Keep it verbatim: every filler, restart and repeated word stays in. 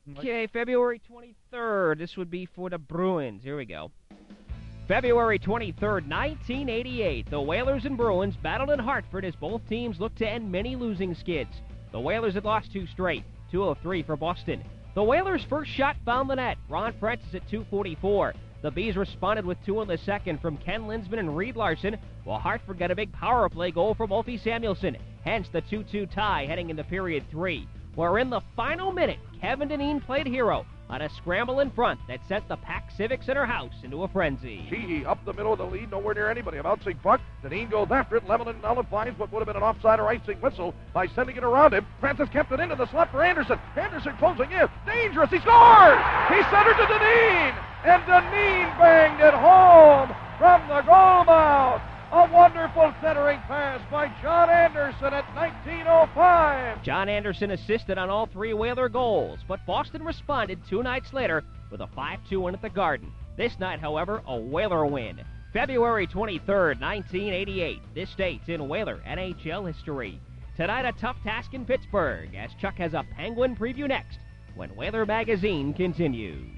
Okay, February twenty-third. This would be for the Bruins. Here we go. February twenty-third, nineteen eighty-eight. The Whalers and Bruins battled in Hartford as both teams looked to end many losing skids. The Whalers had lost two straight, two oh three for Boston. The Whalers' first shot found the net. Ron Francis at two forty-four. The Bees responded with two in the second from Ken Linsman and Reed Larson, while Hartford got a big power play goal from Wolfie Samuelson. Hence the two two tie heading into period three. Where in the final minute, Kevin Dineen played hero on a scramble in front that sent the Pack Civic Center house into a frenzy. Sheehy up the middle of the lead, nowhere near anybody. A bouncing puck. Dineen goes after it. Lemelin nullifies what would have been an offside or icing whistle by sending it around him. Francis kept it into the slot for Anderson. Anderson closing in. Dangerous. He scores! He centered to Dineen! And Dineen banged it home from the goal mouth. A wonderful centering pass by John Anderson at nineteen oh five. John Anderson assisted on all three Whaler goals, but Boston responded two nights later with a five two win at the Garden. This night, however, a Whaler win. February twenty-third, nineteen eighty-eight. This date's in Whaler N H L history. Tonight, a tough task in Pittsburgh, as Chuck has a Penguin preview next when Whaler Magazine continues.